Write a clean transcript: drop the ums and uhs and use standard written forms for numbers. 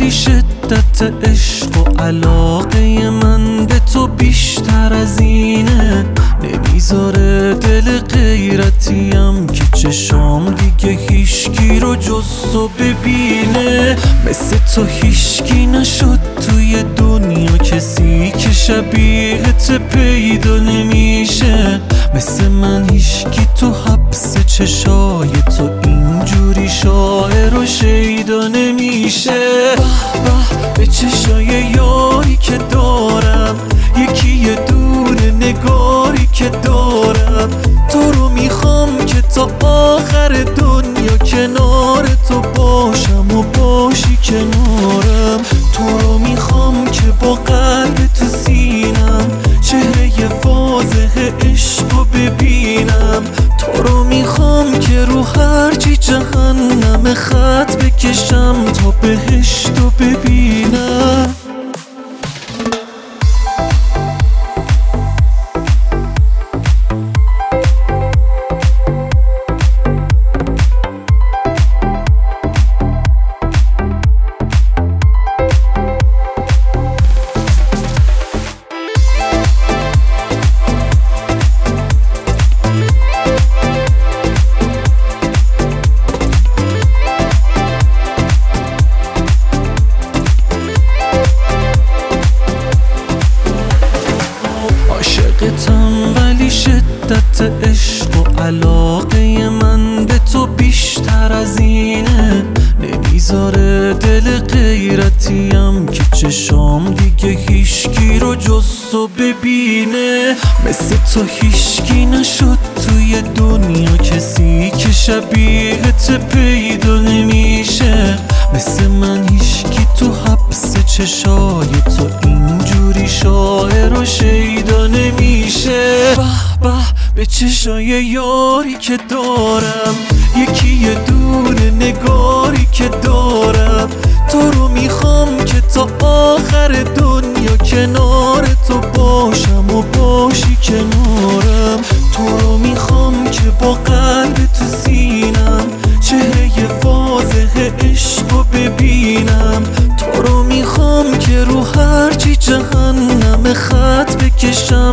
ولی شدت عشق و علاقه من به تو بیشتر از اینه. نمیذاره دل غیرتیم که چشام دیگه هیشکی رو جز تو ببینه. مثل تو هیشکی نشد توی دنیا، کسی که شبیهت پیدا نمیشه. مثل من هیشکی تو حبس چشای تو اینجوری شاعر و شیدا نمیشه. به چشای یاری که دارم، یکی یه دونه نگاری که دارم. تو رو میخوام که تا آخر دنیا کنار تو باشم و باشی کنارم. تو رو میخوام که با قلب تو سینم چهره واضح عشق رو ببینم. تو رو میخوام که رو هرچی جهنم خط بکشم تا بهشت رو ببینم. عاشقتم ولی شدت عشق و علاقه من به تو بیشتر از اینه. نمیذاره دل غیرتیم که چشام دیگه هیشکی رو جز تو ببینه. مثل تو هیشکی نشد توی دنیا، کسی که شبیهت پیدا نمیشه. مثل من هیشکی تو حبس چشای تو اینجوری شاعر و شیدا نمیشه. به چشای یاری که دارم، یکی یه دونه نگاری که دارم. تو رو میخوام که تا آخر دنیا کنار تو باشم و باشی کنارم. تو رو میخوام که با قلب تو سینم چهره واضح عشق رو ببینم. تو رو میخوام که رو هرچی جهنم خط بکشم